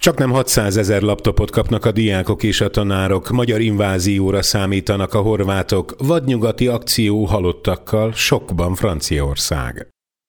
Csaknem 600 000 laptopot kapnak a diákok és a tanárok, magyar invázióra számítanak a horvátok, vadnyugati akció halottakkal, sokban Franciaország.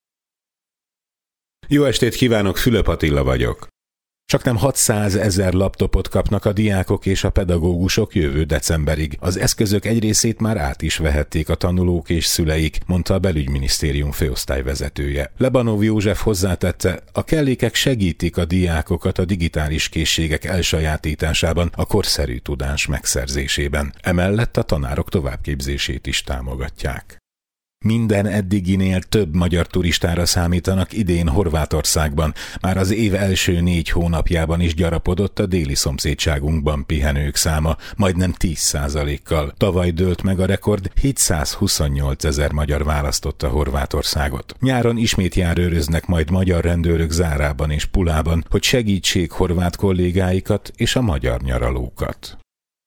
Jó estét kívánok, Fülöp Attila vagyok. Csaknem 600 000 laptopot kapnak a diákok és a pedagógusok jövő decemberig. Az eszközök egy részét már át is vehették a tanulók és szüleik, mondta a Belügyminisztérium főosztályvezetője. Lebanov József hozzátette, a kellékek segítik a diákokat a digitális készségek elsajátításában, a korszerű tudás megszerzésében. Emellett a tanárok továbbképzését is támogatják. Minden eddiginél több magyar turistára számítanak idén Horvátországban. Már az év első 4 hónapjában is gyarapodott a déli szomszédságunkban pihenők száma, majdnem 10%-kal. Tavaly dőlt meg a rekord, 728 000 magyar választotta Horvátországot. Nyáron ismét járőröznek majd magyar rendőrök Zárában és Pulában, hogy segítsék horvát kollégáikat és a magyar nyaralókat.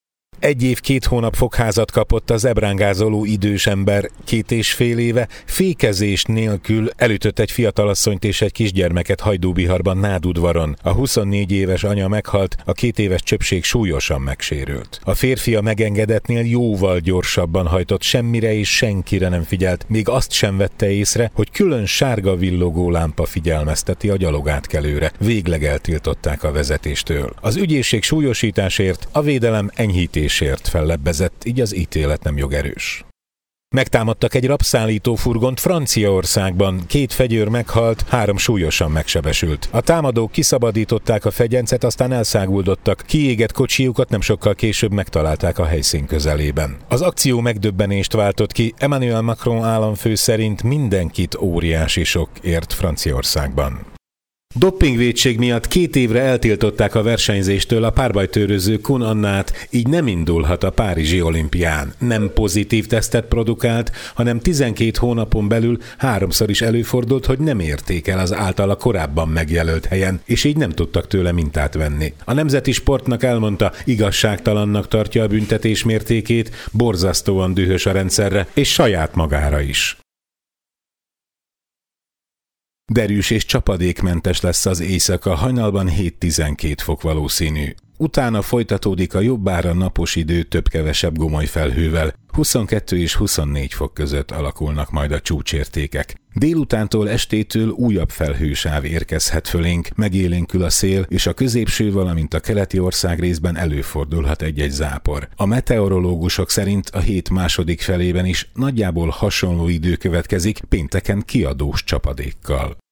1 év 2 hónap fogházat kapott a zebrángázoló idős ember, 2,5 éve fékezés nélkül elütött egy fiatalasszonyt és egy kisgyermeket Hajdúbiharban, Nádudvaron. A 24 éves anya meghalt, a 2 éves csöpség súlyosan megsérült. A férfi a megengedettnél jóval gyorsabban hajtott, semmire és senkire nem figyelt, még azt sem vette észre, hogy külön sárga villogó lámpa figyelmezteti a gyalogátkelőre. Végleg eltiltották a vezetéstől. Az ügyészség súlyosításért, a védelem enyhítésért fellebbezett, így az ítélet nem jogerős. Megtámadtak egy rabszállító furgont Franciaországban, 2 fegyőr meghalt, 3 súlyosan megsebesült. A támadók kiszabadították a fegyencet, aztán elszáguldottak. Kiégett kocsijukat nem sokkal később megtalálták a helyszín közelében. Az akció megdöbbenést váltott ki. Emmanuel Macron államfő szerint mindenkit óriási sok ért Franciaországban. Doppingvétség miatt 2 évre eltiltották a versenyzéstől a párbajtőröző Kun Annát, így nem indulhat a párizsi olimpián. Nem pozitív tesztet produkált, hanem 12 hónapon belül 3-szor is előfordult, hogy nem érték el az általa korábban megjelölt helyen, és így nem tudtak tőle mintát venni. A nemzeti sportnak elmondta, igazságtalannak tartja a büntetés mértékét, borzasztóan dühös a rendszerre, és saját magára is. Derűs és csapadékmentes lesz az éjszaka, hajnalban 7-12 fok valószínű. Utána folytatódik a jobbára napos idő több-kevesebb gomoly felhővel, 22 és 24 fok között alakulnak majd a csúcsértékek. Délutántól estétől újabb felhősáv érkezhet fölénk, megélénkül a szél, és a középső, valamint a keleti országrészben előfordulhat egy-egy zápor. A meteorológusok szerint a hét második felében is nagyjából hasonló idő következik, pénteken kiadós csapadékkal.